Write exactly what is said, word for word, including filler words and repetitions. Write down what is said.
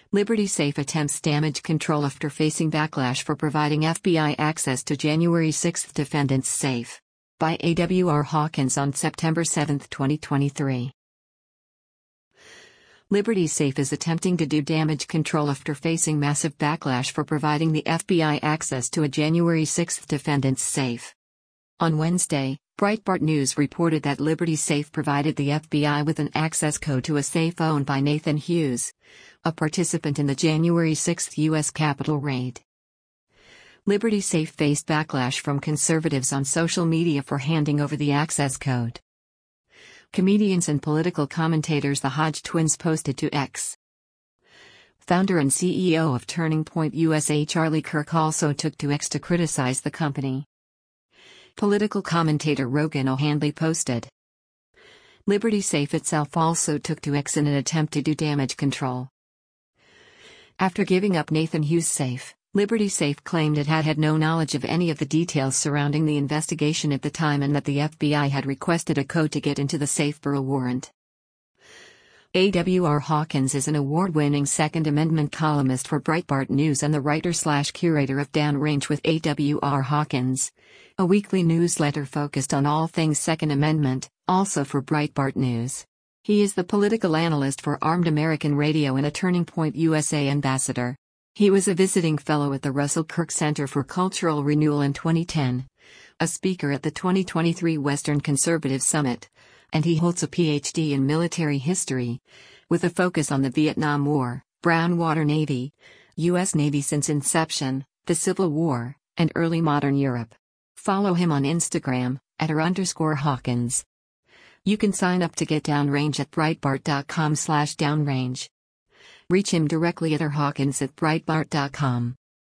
Liberty Safe attempts damage control after facing backlash for providing F B I access to January sixth defendant's safe. By A W R Hawkins on September seventh, twenty twenty-three. Liberty Safe is attempting to do damage control after facing massive backlash for providing the F B I access to a January sixth defendant's safe. On Wednesday, Breitbart News reported that Liberty Safe provided the F B I with an access code to a safe owned by Nathan Hughes, a participant in the January sixth U S Capitol raid. Liberty Safe faced backlash from conservatives on social media for handing over the access code. Comedians and political commentators the Hodge twins posted to X. Founder and C E O of Turning Point U S A Charlie Kirk also took to X to criticize the company. Political commentator Rogan O'Handley posted. Liberty Safe itself also took to X in an attempt to do damage control. After giving up Nathan Hughes' safe, Liberty Safe claimed it had had no knowledge of any of the details surrounding the investigation at the time and that the F B I had requested a code to get into the safe per a warrant. A W R Hawkins is an award-winning Second Amendment columnist for Breitbart News and the writer-slash-curator of Downrange with A W R Hawkins, a weekly newsletter focused on all things Second Amendment, also for Breitbart News. He is the political analyst for Armed American Radio and a Turning Point U S A ambassador. He was a visiting fellow at the Russell Kirk Center for Cultural Renewal in twenty ten, a speaker at the twenty twenty-three Western Conservative Summit, and he holds a P H D in military history, with a focus on the Vietnam War, Brown Water Navy, U S Navy since inception, the Civil War, and early modern Europe. Follow him on Instagram, at r underscore Hawkins. You can sign up to get Downrange at breitbart.com slash downrange. Reach him directly at r hawkins at breitbart dot com.